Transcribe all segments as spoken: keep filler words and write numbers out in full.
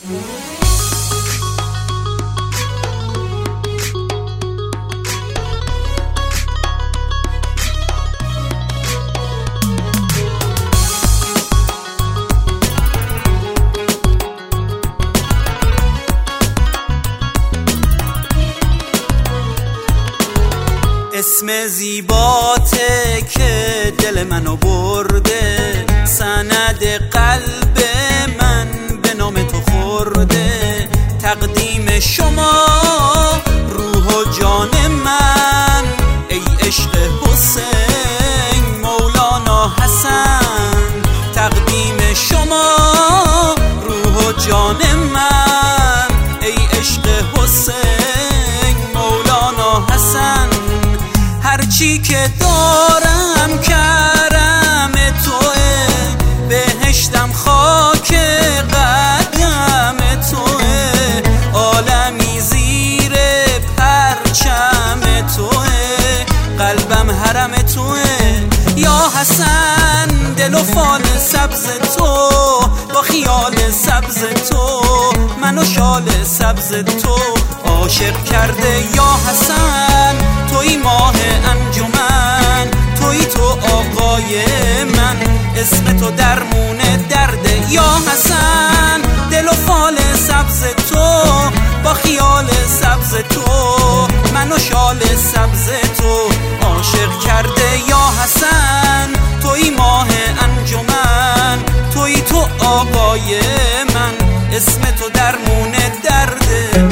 اسم زیباته که دل منو برده، سند قلب من به نام تو خورده. تقدیم شما روح و جان من، ای عشق حسین مولانا حسن. تقدیم شما روح و جان من، ای عشق حسین مولانا حسن. هرچی که دارم کرم توه، بهشتم خاک قدم توه. عالمی زیر پرچم توه، قلبم حرم توه. یا حسن دل و فال سبز تو، با خیال سبز تو منو شال سبز تو عاشق کرده. یا حسن توی ماه انجمن، توی تو آقای من، اسم تو درمون درده. یا حسن دل و فال سبز تو، با خیال سبز تو منو شال سبز تو عاشق کرده. یا حسن توی ماه انجمن، توی تو آقای من، اسم تو درمون درده.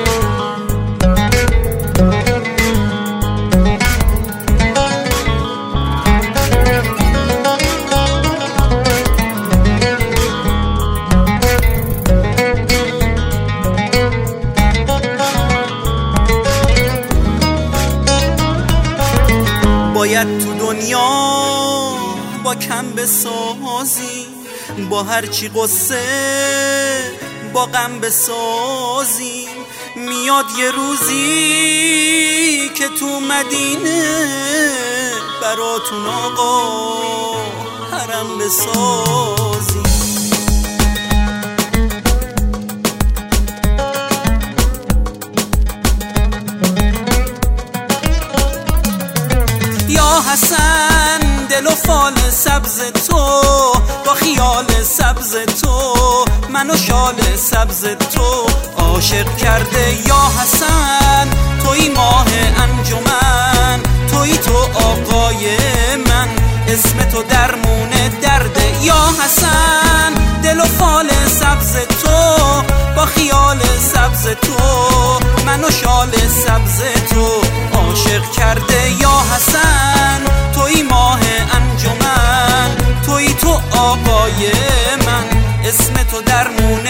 باید تو دنیا با کم بسازی، با هرچی قصه با غم بسازی. میاد یه روزی که تو مدینه براتون آقا حرم بسازی. یا حسن دل و فال سبز تو، با خیال سبز تو منو شال سبز تو عاشق کرده. یا حسن توی ماه انجمن، توی تو آقای من، اسم تو درمون درده. یا حسن دل و فال سبز تو، با خیال سبز تو منو شال سبز تو عاشق کرده. یا حسن توی ماه انجمن، توی تو آقای من، اسم تو درمون